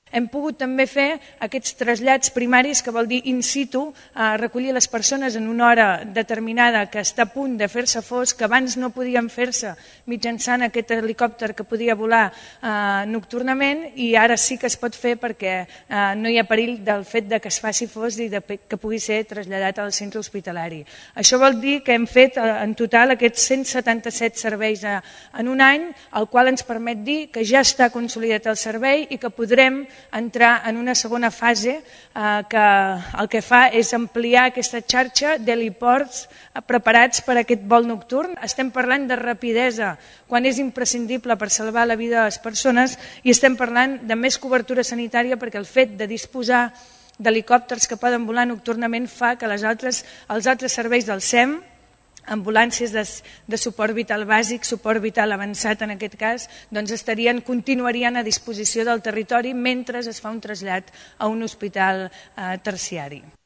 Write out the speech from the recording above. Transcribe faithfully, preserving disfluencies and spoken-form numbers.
Hem pogut també fer aquests trasllats primaris, que vol dir in situ, eh, recollir les persones en una hora determinada que està a punt de fer-se fosc, que abans no podien fer-se mitjançant aquest helicòpter que podia volar eh, nocturnament, i ara sí que es pot fer perquè eh, no hi ha perill del fet de que es faci fosc i de que pugui ser traslladat al centre hospitalari. Això vol dir que hem fet en total aquests cent setanta-set serveis en un any, el qual ens permet dir que ja està consolidat el servei i que podrem entrar en una segona fase eh, que el que fa és ampliar aquesta xarxa d'heliports preparats per a aquest vol nocturn. Estem parlant de rapidesa quan és imprescindible per salvar la vida de les persones, i estem parlant de més cobertura sanitària perquè el fet de disposar d'helicòpters que poden volar nocturnament fa que les altres, els altres serveis del S E M, ambulàncies de, de suport vital bàsic, suport vital avançat en aquest cas, doncs estarien, continuarien a disposició del territori mentre es fa un trasllat a un hospital eh, terciari.